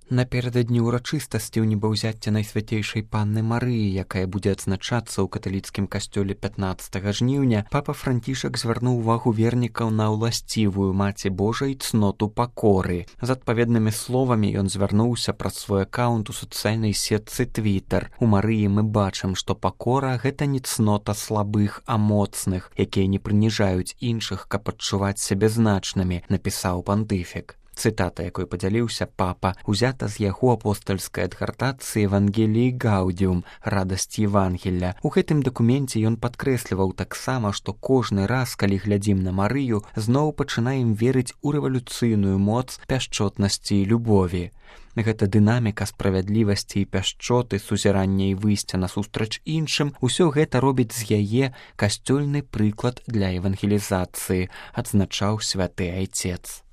Напярэдадні ўрачыстасці ў небаўзяцця Найсвяцейшай Панны Марыі, якая будзе адзначацца ў каталіцкім касцёле 15 жніўня, папа Францішак звярнуў увагу вернікаў на ўласцівую Маці Божай цноту пакоры. З адпаведнымі словамі ён звярнуўся праз свой акаунт у сацыяльнай сетцы Твітер. У Марыі мы бачым, што пакора – гэта не цнота слабых, а моцных, якія не прыніжаюць іншых, каб адчуваць сябе значнымі, напісаў пантыфік. Цытата, якой падзяліўся папа, узята з яго апостальскай адгартацыі Евангеліі Гаудіум «Радасць Евангелля». У гэтым дакуменце ён падкрэсліваў таксама, што кожны раз, калі глядзім на Марыю, зноў пачынаем верыць у рэвалюцыйную моц пяшчотнасці і любові. Гэта дынаміка справядлівасці і пяшчоты, сузірання і выйсця насустрач іншым, усё гэта робіць з яе касцёльны прыклад для евангелізацыі, адзначаў святы айцец.